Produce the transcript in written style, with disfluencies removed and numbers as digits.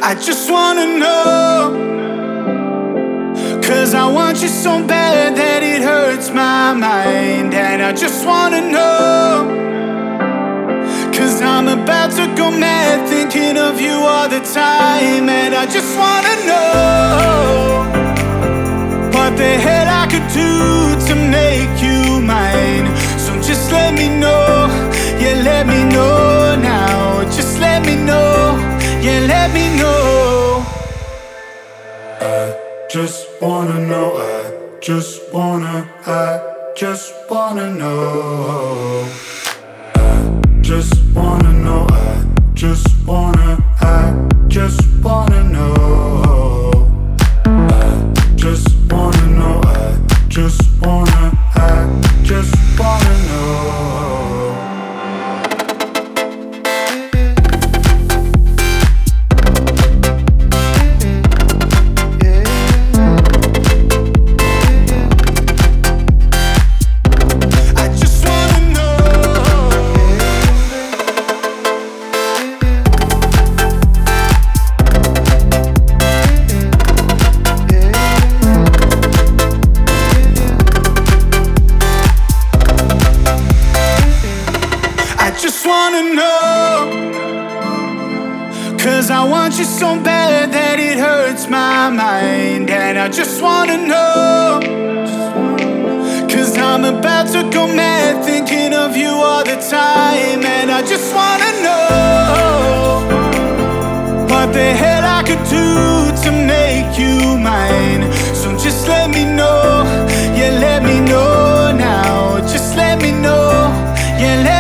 I just wanna know, 'cause I want you so bad that it hurts my mind. And I just wanna know, 'cause I'm about to go mad thinking of you all the time. And I just wanna know what the hell I could do to make you mine. So just let me know, yeah, let me know now. Just let me know, yeah, let me know. I just wanna know, I just wanna know. I just wanna know, I just wanna know. I just wanna know, I just wanna know. I want you so bad that it hurts my mind. And I just wanna know, 'cause I'm about to go mad thinking of you all the time. And I just wanna know what the hell I could do to make you mine. So just let me know, yeah, let me know now. Just let me know, yeah,